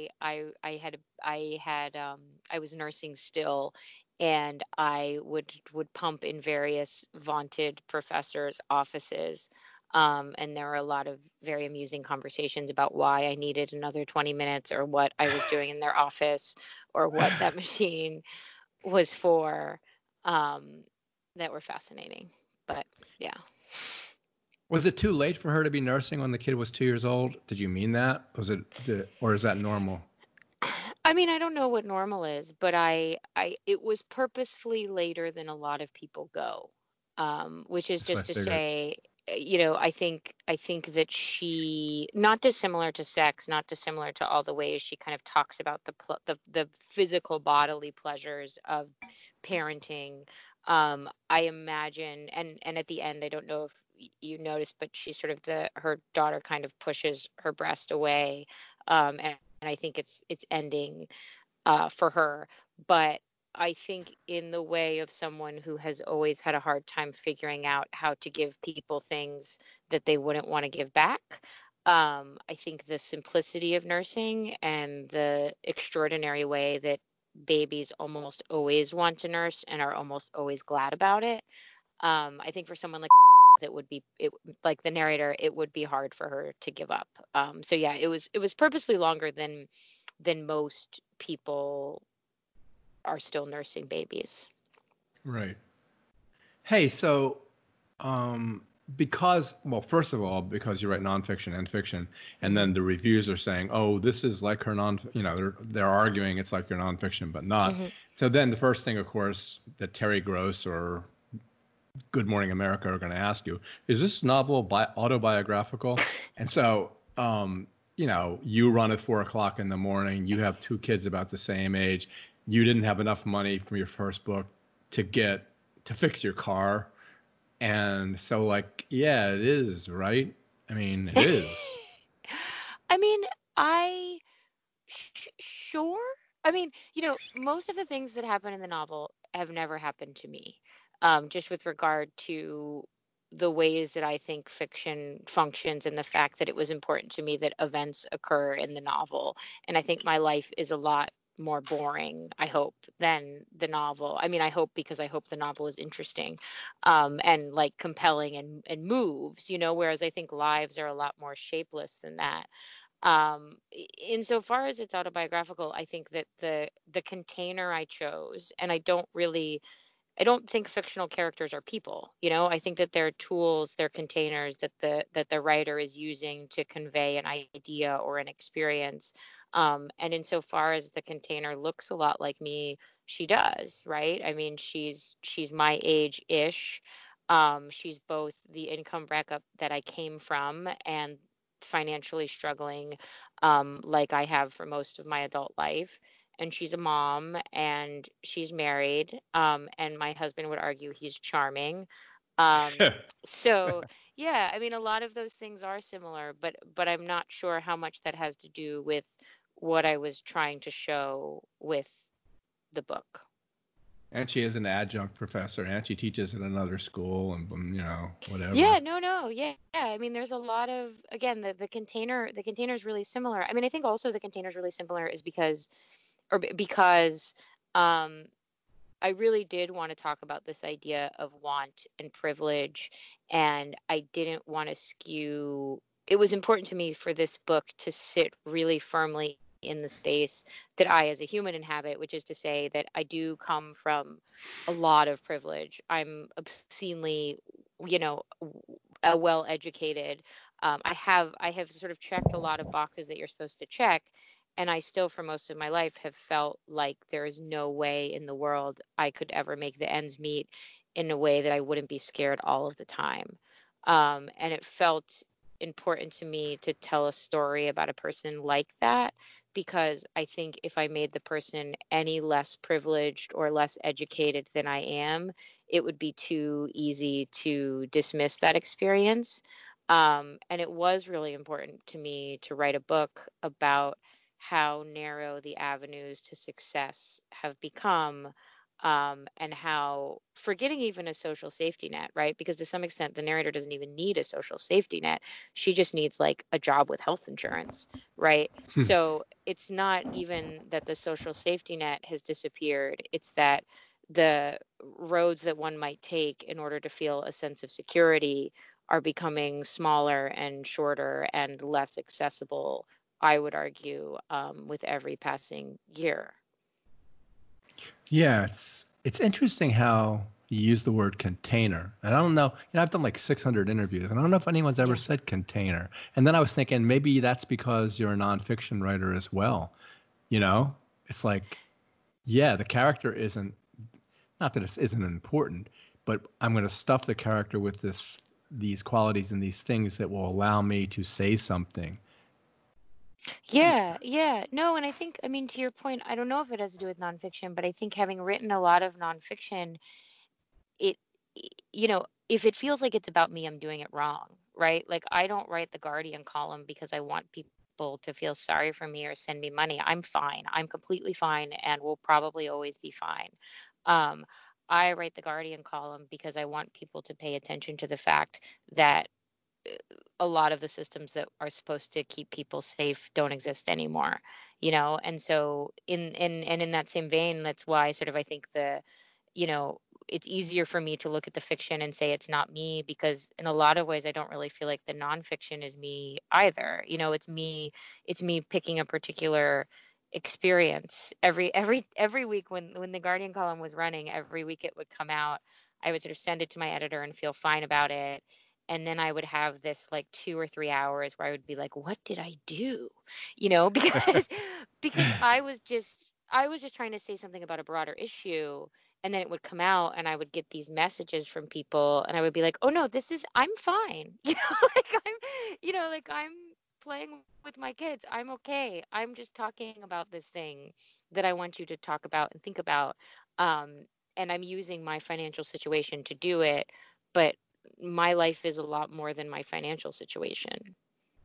I was nursing still, and I would pump in various vaunted professors' offices. And there were a lot of very amusing conversations about why I needed another 20 minutes, or what I was doing in their office, or what that machine was for, um, that were fascinating. But yeah. Was it too late for her to be nursing when the kid was 2 years old? Did you mean that? Or is that normal? I mean, I don't know what normal is, but it was purposefully later than a lot of people go, which is That's what I just to figured. say, I think that she, not dissimilar to sex, not dissimilar to all the ways she kind of talks about the physical bodily pleasures of parenting. I imagine, and at the end, I don't know if you noticed, but she sort of her daughter kind of pushes her breast away, and I think it's ending for her. But I think in the way of someone who has always had a hard time figuring out how to give people things that they wouldn't want to give back. I think the simplicity of nursing and the extraordinary way that babies almost always want to nurse and are almost always glad about it. I think for someone like that would be it like the narrator, it would be hard for her to give up. So yeah, it was purposely longer than most people are still nursing babies. Right. Hey, so um, well, first of all, because you write nonfiction and fiction, and Hmm. then the reviews are saying, "Oh, this is like her they're arguing it's like your nonfiction, but not." Hmm. So then the first thing, of course, that Terry Gross or Good Morning America are going to ask you is this novel autobiographical? And so, you run at 4 o'clock in the morning. You have two kids about the same age. You didn't have enough money from your first book to get to fix your car, and so, like, yeah, it is, right? I mean, it is. I mean, I sure. I mean, most of the things that happen in the novel have never happened to me. Just with regard to the ways that I think fiction functions, and the fact that it was important to me that events occur in the novel. And I think my life is a lot more boring, I hope, than the novel. I mean, I hope, because I hope the novel is interesting, and like compelling and moves, whereas I think lives are a lot more shapeless than that. Insofar as it's autobiographical, I think that the container I chose, and I don't really, I don't think fictional characters are people. I think that they're tools, they're containers that the writer is using to convey an idea or an experience. And insofar as the container looks a lot like me, she does, right? I mean, she's my age-ish. She's both the income bracket that I came from and financially struggling, like I have for most of my adult life. And she's a mom and she's married. And my husband would argue he's charming. So yeah, I mean, a lot of those things are similar, but I'm not sure how much that has to do with what I was trying to show with the book. And she is an adjunct professor, and she teaches at another school, and whatever. Yeah, no, yeah. I mean, there's a lot of, again, the container is really similar. I mean, I think also the container is really similar is because um, I really did want to talk about this idea of want and privilege, and I didn't want to skew. It was important to me for this book to sit really firmly in the space that I, as a human, inhabit, which is to say that I do come from a lot of privilege. I'm obscenely, you know, well educated. I have sort of checked a lot of boxes that you're supposed to check, and I still, for most of my life, have felt like there is no way in the world I could ever make the ends meet in a way that I wouldn't be scared all of the time. And it felt important to me to tell a story about a person like that, because I think if I made the person any less privileged or less educated than I am, it would be too easy to dismiss that experience. And it was really important to me to write a book about how narrow the avenues to success have become, and how forgetting even a social safety net, right? Because to some extent, the narrator doesn't even need a social safety net. She just needs like a job with health insurance, right? So it's not even that the social safety net has disappeared, it's that the roads that one might take in order to feel a sense of security are becoming smaller and shorter and less accessible, I would argue, with every passing year. Yeah, it's interesting how you use the word container. And I don't know, I've done like 600 interviews, and I don't know if anyone's ever Yeah. said container. And then I was thinking maybe that's because you're a nonfiction writer as well. It's like, yeah, the character isn't, not that it isn't important, but I'm going to stuff the character with these qualities and these things that will allow me to say something. Yeah, yeah. No, and I think, I mean, to your point, I don't know if it has to do with nonfiction, but I think having written a lot of nonfiction, it, if it feels like it's about me, I'm doing it wrong, right? Like, I don't write the Guardian column because I want people to feel sorry for me or send me money. I'm fine. I'm completely fine and will probably always be fine. Um, I write the Guardian column because I want people to pay attention to the fact that a lot of the systems that are supposed to keep people safe don't exist anymore, and so in that same vein, that's why sort of I think you know it's easier for me to look at the fiction and say it's not me, because in a lot of ways I don't really feel like the nonfiction is me either. It's me picking a particular experience every week. When the Guardian column was running, every week it would come out, I would sort of send it to my editor and feel fine about it, and then I would have this like 2 or 3 hours where I would be like, what did I do? Because I was just trying to say something about a broader issue, and then it would come out and I would get these messages from people and I would be like, oh no, I'm fine. Like I'm playing with my kids. I'm okay. I'm just talking about this thing that I want you to talk about and think about. Um, and I'm using my financial situation to do it, but my life is a lot more than my financial situation.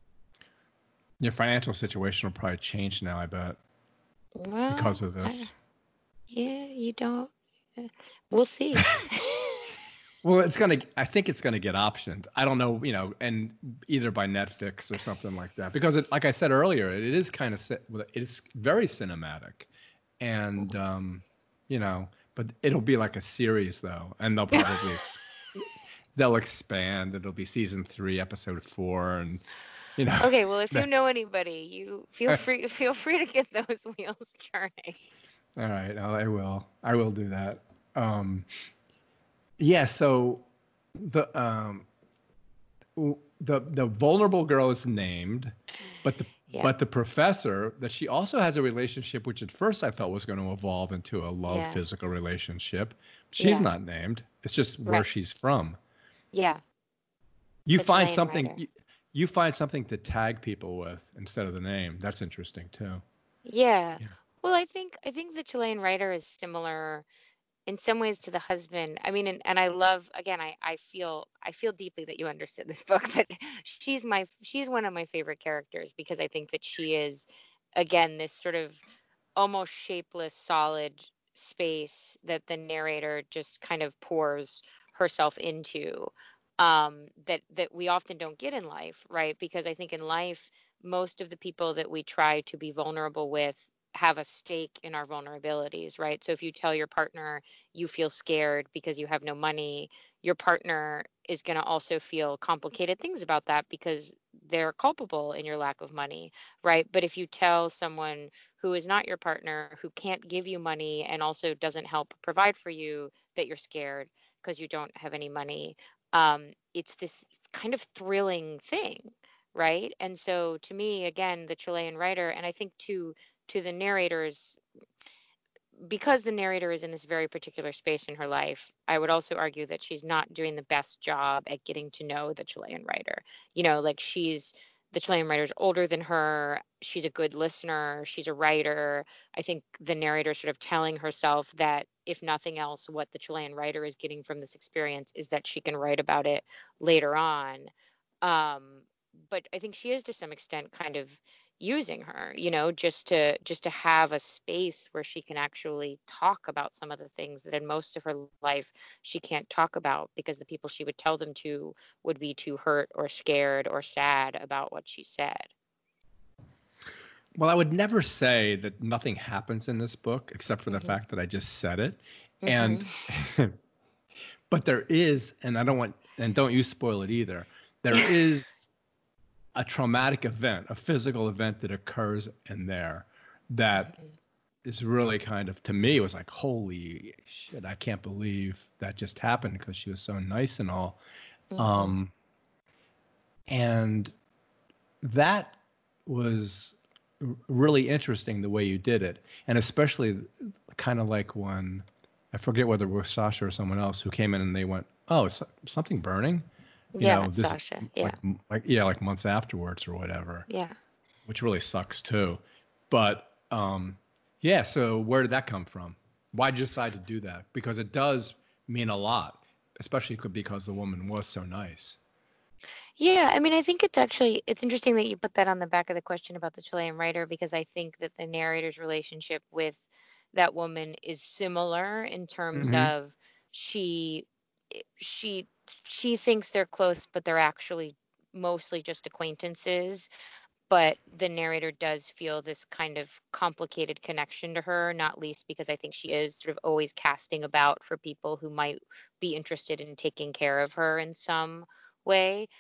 Your financial situation will probably change now, I bet, because Well, of this. yeah, you don't. We'll see. Well, I think it's gonna get optioned. I don't know, and either by Netflix or something like that, because like I said earlier, it is kind of it is very cinematic, and but it'll be like a series though, and they'll expand. It'll be season 3, episode 4, and Okay, well, if you know anybody, you feel free to get those wheels turning. All right, I will do that. Yeah. So the um, the vulnerable girl is named, but the Yeah. professor that she also has a relationship, which at first I felt was going to evolve into a love Yeah. physical relationship. She's Yeah. not named. It's just where Right. she's from. Yeah. You The find Chilean something. writer. You find something to tag people with instead of the name. That's interesting too. Yeah. Yeah. Well, I think the Chilean writer is similar in some ways to the husband. I mean, and I love, again, I feel deeply that you understood this book, but she's one of my favorite characters because I think that she is, again, this sort of almost shapeless solid space that the narrator just kind of pours herself into, that we often don't get in life, right? Because I think in life, most of the people that we try to be vulnerable with have a stake in our vulnerabilities, right? So if you tell your partner you feel scared because you have no money, your partner is going to also feel complicated things about that because they're culpable in your lack of money, right? But if you tell someone who is not your partner, who can't give you money and also doesn't help provide for you, that you're scared because you don't have any money, it's this kind of thrilling thing, right? And so to me, again, the Chilean writer, and I think to the narrators, because the narrator is in this very particular space in her life, I would also argue that she's not doing the best job at getting to know the Chilean writer. Like the Chilean writer's older than her. She's a good listener. She's a writer. I think the narrator is sort of telling herself that if nothing else, what the Chilean writer is getting from this experience is that she can write about it later on. Um, but I think she is to some extent kind of using her, just to have a space where she can actually talk about some of the things that in most of her life she can't talk about because the people she would tell them to would be too hurt or scared or sad about what she said. Well, I would never say that nothing happens in this book except for the Mhm. fact that I just said it. And Mhm. but there is, and I don't want, and don't you spoil it either. There is a traumatic event, a physical event that occurs in there that Mhm. is really kind of, to me, it was like, holy shit, I can't believe that just happened because she was so nice and all. Mhm. Um, and that was really interesting the way you did it. And especially kind of like when, I forget whether it was Sasha or someone else who came in and they went, oh, is something burning? Yeah, it's This Sasha. Yeah. like yeah, like months afterwards or whatever, Yeah. which really sucks too. But yeah, so where did that come from? Why did you decide to do that? Because it does mean a lot, especially because the woman was so nice. Yeah, I mean, I think it's interesting that you put that on the back of the question about the Chilean writer because I think that the narrator's relationship with that woman is similar in terms Hmm. of she she she thinks they're close, but they're actually mostly just acquaintances. But the narrator does feel this kind of complicated connection to her, not least because I think she is sort of always casting about for people who might be interested in taking care of her in some way.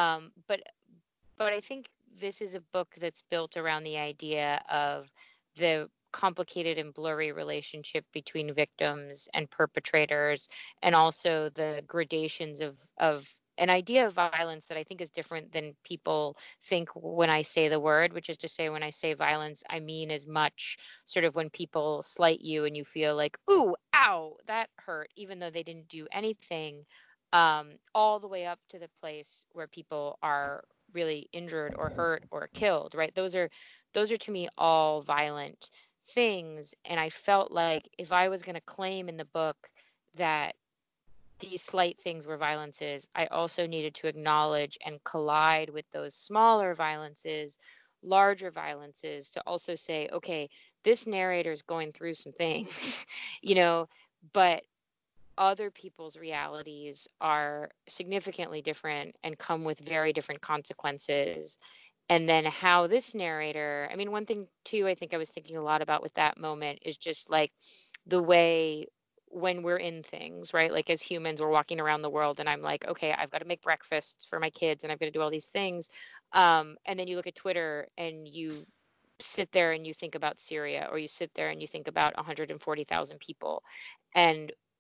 But I think this is a book that's built around the idea of the complicated and blurry relationship between victims and perpetrators, and also the gradations of an idea of violence that I think is different than people think when I say the word, which is to say, when I say violence, I mean as much sort of when people slight you and you feel like, ooh, ow, that hurt, even though they didn't do anything, all the way up to the place where people are really injured or hurt or killed, right? Those are to me all violent things. And I felt like if I was going to claim in the book that these slight things were violences, I also needed to acknowledge and collide with those smaller violences, larger violences, to also say, okay, this narrator is going through some things, you know, but other people's realities are significantly different and come with very different consequences. And then how this narrator, I mean, one thing too, I think I was thinking a lot about with that moment is just like the way when we're in things, right? Like as humans, we're walking around the world and I'm like, okay, I've got to make breakfast for my kids and I've got to do all these things. And then you look at Twitter and you sit there and you think about Syria, or you sit there and you think about 140,000 people. And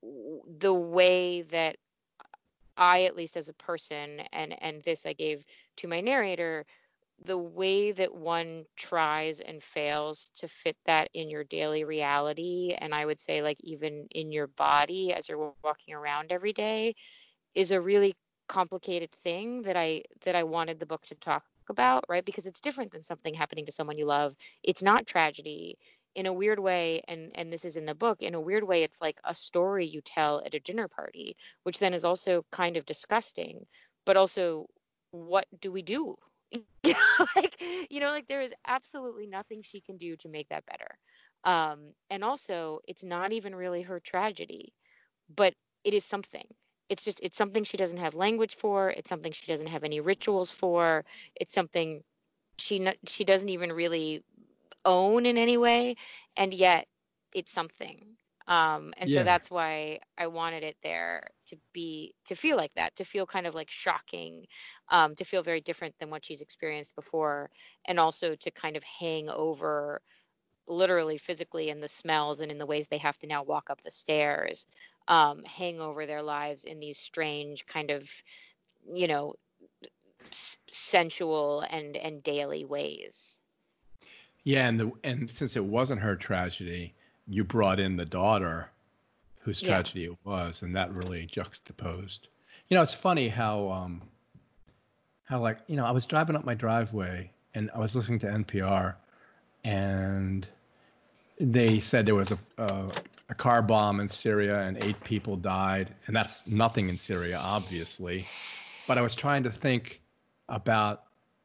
the way that I, at least as a person, and this I gave to my narrator, the way that one tries and fails to fit that in your daily reality, and I would say like even in your body as you're walking around every day, is a really complicated thing that I wanted the book to talk about, right? Because it's different than something happening to someone you love. It's not tragedy in a weird way, and this is in the book. In a weird way, it's like a story you tell at a dinner party, which then is also kind of disgusting, but also what do we do? Like, like there is absolutely nothing she can do to make that better. And also, it's not even really her tragedy, but it is something. It's something she doesn't have language for. It's something she doesn't have any rituals for. It's something she doesn't even really own in any way, and yet it's something. And so Yeah. that's why I wanted it there to feel like that, to feel kind of like shocking, to feel very different than what she's experienced before, and also to kind of hang over literally physically in the smells and in the ways they have to now walk up the stairs, hang over their lives in these strange kind of, you know, sensual and daily ways. Yeah, and since it wasn't her tragedy, you brought in the daughter whose Yeah. tragedy it was, and that really juxtaposed. It's funny how like, I was driving up my driveway and I was listening to NPR, and they said there was a car bomb in Syria and 8 people died, and that's nothing in Syria, obviously. But I was trying to think about,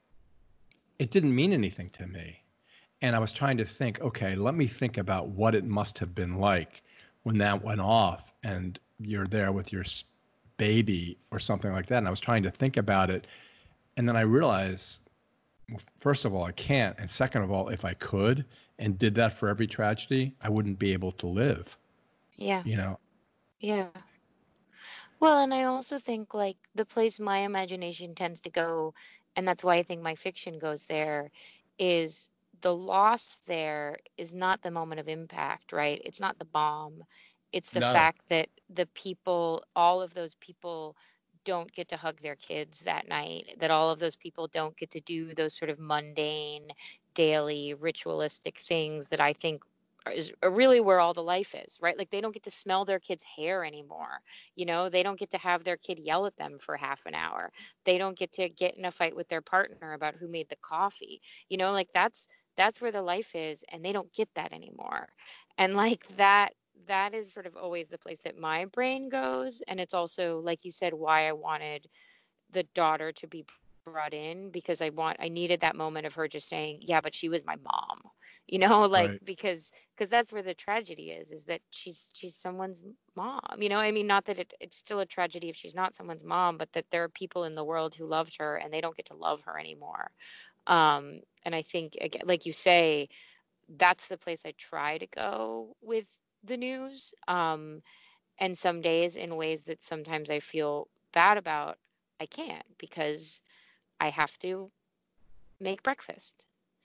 it didn't mean anything to me. And I was trying to think, okay, let me think about what it must have been like when that went off and you're there with your baby or something like that. And I was trying to think about it. And then I realized, well, first of all, I can't. And second of all, if I could and did that for every tragedy, I wouldn't be able to live, Yeah. you know? Yeah. Well, and I also think like the place my imagination tends to go, and that's why I think my fiction goes there, is the loss there is not the moment of impact, right? It's not the bomb. It's the No. fact that the people, all of those people, don't get to hug their kids that night, that all of those people don't get to do those sort of mundane, daily, ritualistic things that I think is really where all the life is, right? Like they don't get to smell their kid's hair anymore. They don't get to have their kid yell at them for half an hour. They don't get to get in a fight with their partner about who made the coffee. Like that's where the life is, and they don't get that anymore. And like that is sort of always the place that my brain goes, and it's also, like you said, why I wanted the daughter to be brought in, because I needed that moment of her just saying, yeah, but she was my mom, like, Right. because that's where the tragedy is that she's someone's mom. I mean, not that it's still a tragedy if she's not someone's mom, but that there are people in the world who loved her and they don't get to love her anymore. And I think, again, like you say, that's the place I try to go with the news. And some days, in ways that sometimes I feel bad about, I can't, because I have to make breakfast.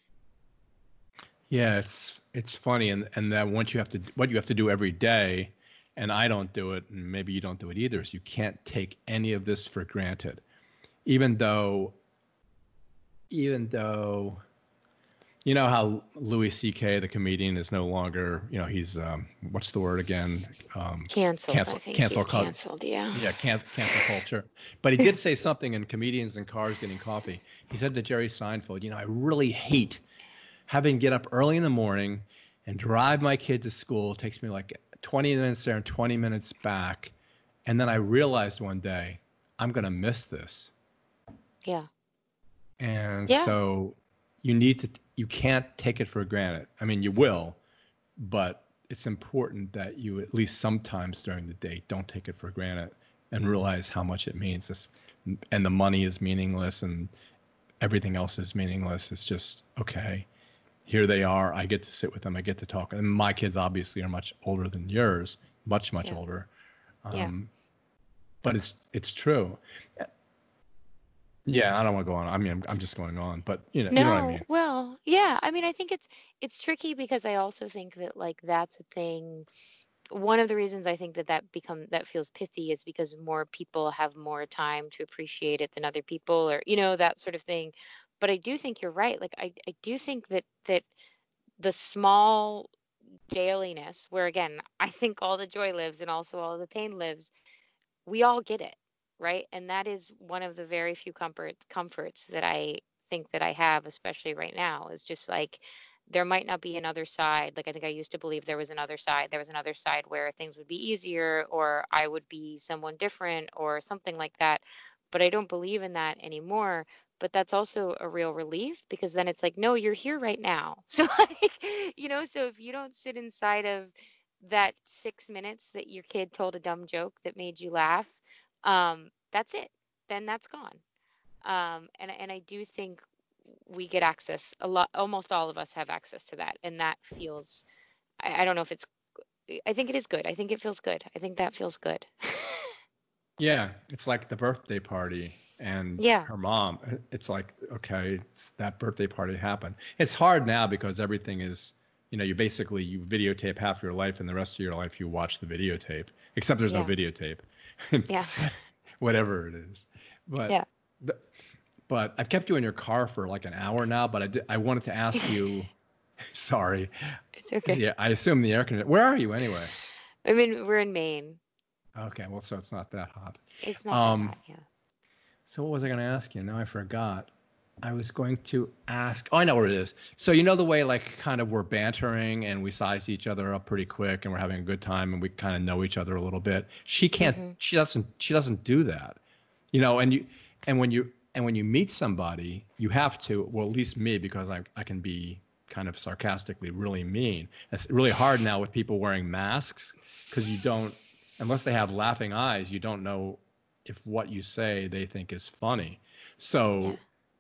Yeah, it's funny, and that once what you have to do every day, and I don't do it, and maybe you don't do it either, is you can't take any of this for granted. Even though you know how Louis C.K., the comedian, is no longer, he's what's the word again? Canceled. I think he's canceled. Yeah. Yeah, cancel culture. But he did say something in Comedians in Cars Getting Coffee. He said to Jerry Seinfeld, I really hate having to get up early in the morning and drive my kid to school. It takes me like 20 minutes there and 20 minutes back. And then I realized one day, I'm going to miss this. Yeah. And Yeah. so you can't take it for granted. I mean, you will, but it's important that you, at least sometimes during the day, don't take it for granted and realize how much it means. And the money is meaningless and everything else is meaningless. It's just, okay, here they are. I get to sit with them. I get to talk. And my kids obviously are much older than yours, much Yeah. older. Yeah. But it's true. Yeah, I don't want to go on. I mean, I'm just going on, but you know what I No, mean. well, yeah. I mean, I think it's tricky, because I also think that like that's a thing. one of the reasons I think that feels pithy is because more people have more time to appreciate it than other people, or that sort of thing. But I do think you're right. Like I do think that the small dailiness, where again I think all the joy lives and also all the pain lives, we all get it, right? And that is one of the very few comforts that I think that I have, especially right now, is just like there might not be another side. Like I think I used to believe there was another side. There was another side where things would be easier, or I would be someone different, or something like that. But I don't believe in that anymore. But that's also a real relief, because then it's like, no, you're here right now. So like, so if you don't sit inside of that 6 minutes that your kid told a dumb joke that made you laugh, that's it. Then that's gone. And I do think we get access a lot. Almost all of us have access to that, and that feels. I don't know if it's. I think it is good. I think it feels good. I think that feels good. Yeah, it's like the birthday party and Yeah. her mom. It's like, okay, that birthday party happened. It's hard now because everything is, you videotape half your life, and the rest of your life you watch the videotape, except there's no Yeah. videotape, Yeah. whatever it is. Yeah. But but I've kept you in your car for like an hour now, but I wanted to ask you, sorry. It's okay. Yeah, I assume the air conditioner. Where are you anyway? I mean, we're in Maine. Okay, well, so it's not that hot. It's not that hot. Yeah. So what was I going to ask you? Now I forgot. I was going to ask. Oh, I know what it is. So you know the way, like, kind of we're bantering and we size each other up pretty quick and we're having a good time and we kind of know each other a little bit. She can't. Mm-hmm. She doesn't do that. And when you meet somebody, you have to. Well, at least me, because I can be kind of sarcastically really mean. It's really hard now with people wearing masks, because you don't, unless they have laughing eyes, you don't know if what you say they think is funny. So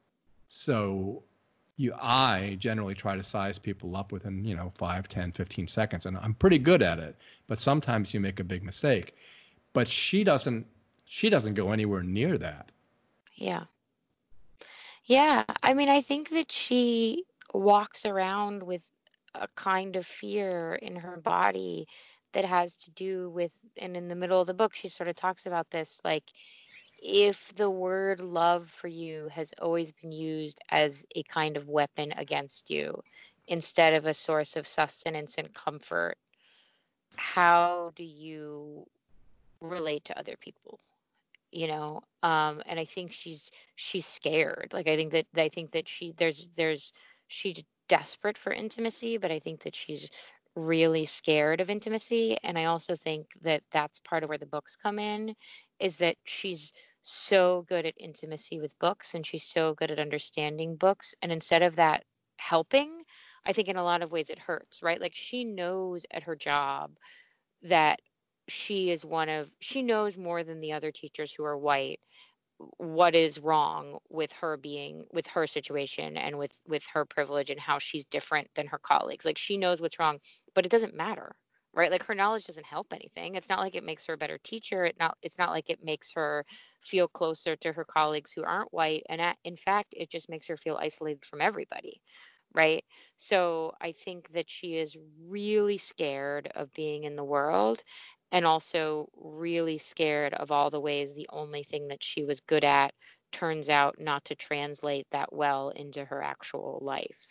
I generally try to size people up within 5, 10, 15 seconds, and I'm pretty good at it. But sometimes you make a big mistake. But she doesn't go anywhere near that. Yeah. Yeah. I mean, I think that she walks around with a kind of fear in her body that has to do with, and in the middle of the book, she sort of talks about this, like, if the word love for you has always been used as a kind of weapon against you instead of a source of sustenance and comfort, how do you relate to other people? And I think she's scared. Like I think that she's desperate for intimacy, but I think that she's really scared of intimacy. And I also think that that's part of where the books come in, is that she's so good at intimacy with books, and she's so good at understanding books, and instead of that helping, I think in a lot of ways it hurts, right? Like she knows at her job that she knows more than the other teachers who are white what is wrong with her situation and with her privilege, and how she's different than her colleagues. Like she knows what's wrong, but it doesn't matter, right? Like her knowledge doesn't help anything. It's not like it makes her a better teacher. It's not like it makes her feel closer to her colleagues who aren't white, and in fact it just makes her feel isolated from everybody, right? So I think that she is really scared of being in the world, and also really scared of all the ways the only thing that she was good at turns out not to translate that well into her actual life.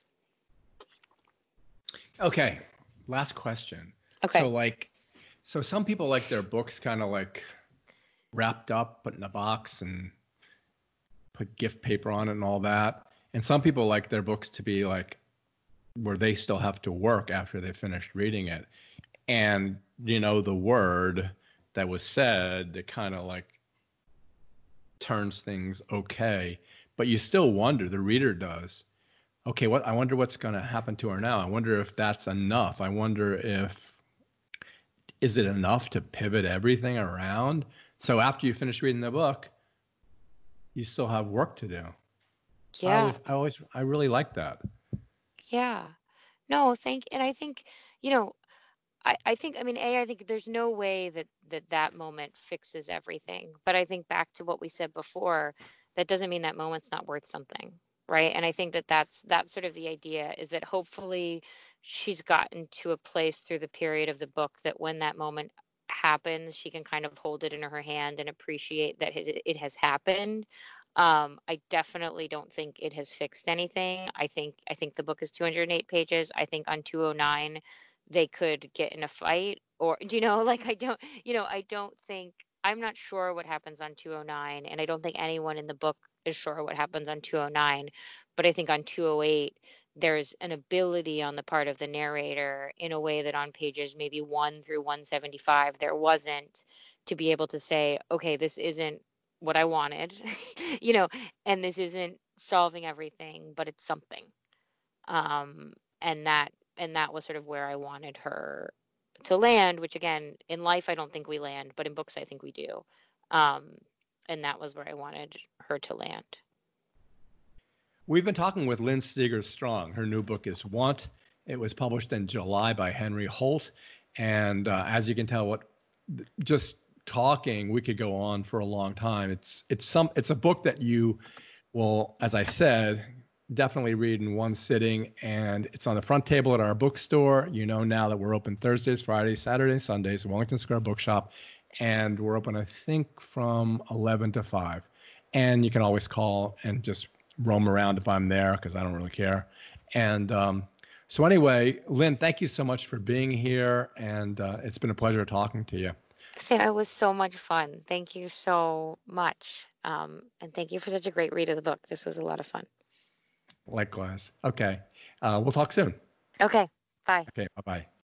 Okay, last question. Okay. So some people like their books kind of like wrapped up, put in a box, and put gift paper on it and all that. And some people like their books to be like where they still have to work after they finished reading it. And the word that was said that kind of like turns things okay, but you still wonder, the reader does, okay, I wonder what's going to happen to her now. I wonder if that's enough. I wonder is it enough to pivot everything around? So after you finish reading the book, you still have work to do. Yeah. I really like that. Yeah. No, and I think, I think, I mean, I think there's no way that moment fixes everything. But I think back to what we said before, that doesn't mean that moment's not worth something, right? And I think that's sort of the idea, is that hopefully she's gotten to a place through the period of the book that when that moment happens, she can kind of hold it in her hand and appreciate that it has happened. I definitely don't think it has fixed anything. I think the book is 208 pages. I think on 209 they could get in a fight, or like I don't think, I'm not sure what happens on 209, and I don't think anyone in the book is sure what happens on 209, but I think on 208 there's an ability on the part of the narrator in a way that on pages maybe 1 through 175 there wasn't, to be able to say, okay, this isn't what I wanted, you know, and this isn't solving everything, but it's something. Um, and that was sort of where I wanted her to land, which again, in life I don't think we land, but in books I think we do. Um, and that was where I wanted her to land. We've been talking with Lynn Steger Strong. Her new book is Want. It was published in July by Henry Holt. And as you can tell, just talking, we could go on for a long time. It's a book that you will, as I said, definitely read in one sitting. And it's on the front table at our bookstore. You know now that we're open Thursdays, Fridays, Saturdays, Sundays, Wellington Square Bookshop. And we're open, I think, from 11 to 5. And you can always call and just roam around if I'm there, because I don't really care. And so anyway, Lynn, thank you so much for being here. And it's been a pleasure talking to you. Sam, it was so much fun. Thank you so much. And thank you for such a great read of the book. This was a lot of fun. Likewise. Okay. We'll talk soon. Okay. Bye. Okay. Bye-bye.